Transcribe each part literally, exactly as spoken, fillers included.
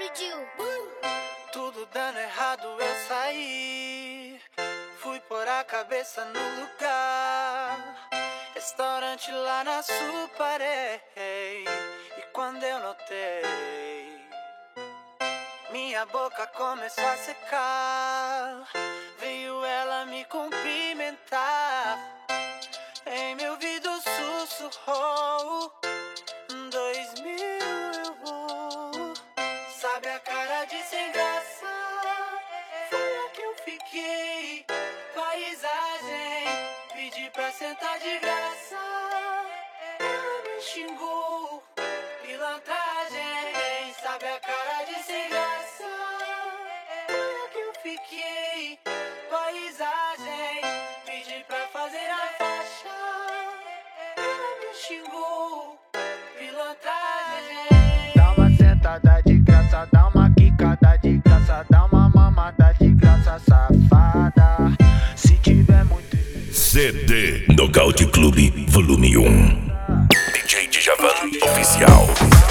pediu. Tudo dando errado, eu saí. Fui pôr a cabeça no lugar. Restaurante lá na Suparé. E quando eu notei, minha boca começou a secar. Veio ela me cumprimentar. Em meu ouvido sussurrou: dois mil eu vou. Sabe a cara de sem graça? Foi a que eu fiquei. Paisagem, pedi pra sentar de graça. Ela me xingou, pilantragem. Sabe a cara de sem graça? Foi a que eu fiquei. Paisagem, pedi pra fazer a faixa. Ela me xingou, pilantragem. Dá uma sentada de graça, dá uma quicada de graça, dá uma mamada de graça, safada. Se tiver muito C D Nocaute Clube Volume um. D J Djavan Oficial.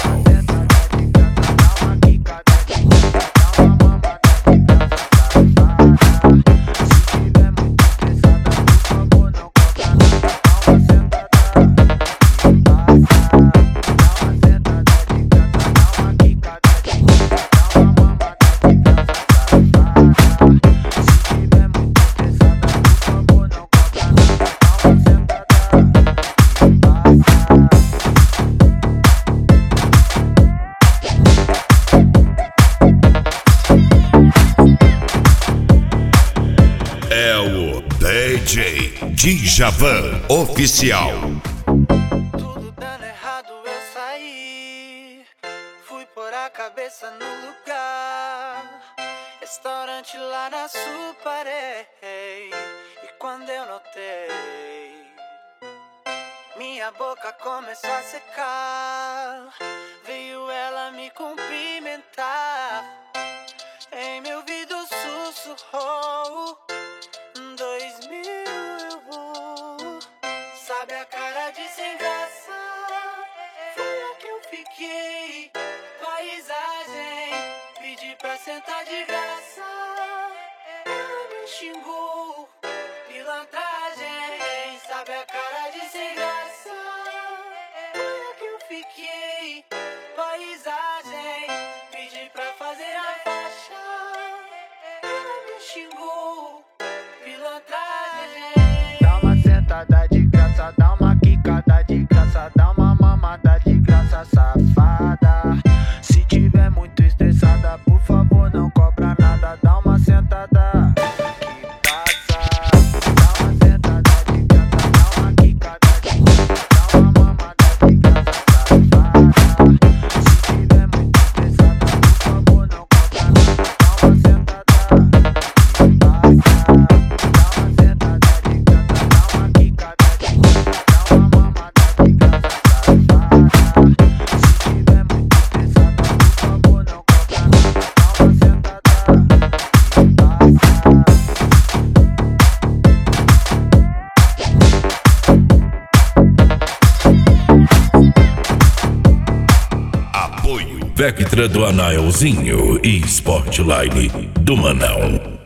É o D J Djavan Oficial. Tudo dando errado, eu saí. Fui pôr a cabeça no lugar. Restaurante lá na Suparé. E quando eu notei, minha boca começou a secar. Veio ela me cumprimentar. Em meu ouvido sussurrou: dois mil eu vou. Sabe a cara de sem graça? Foi a que eu fiquei. Paisagem, pedi pra sentar de graça. Ela me xingou, pilantragem. Sabe a cara de sem graça? Foi a que eu fiquei. Paisagem, pedi pra fazer a faixa. Ela me xingou, pilantragem. Dá uma sentada de graça, dá uma quicada de graça, dá uma mamada de graça, safada. Se tiver muito estressada, por favor não cobra nada. Dá uma sentada que passa. Dá uma sentada de graça, dá uma quicada de graça, dá uma mamada de graça, safada. Se tiver muito estressada, por favor não cobra nada. Dá uma sentada que passa. Apoio Vectra do Anaelzinho e Sportline do Manão.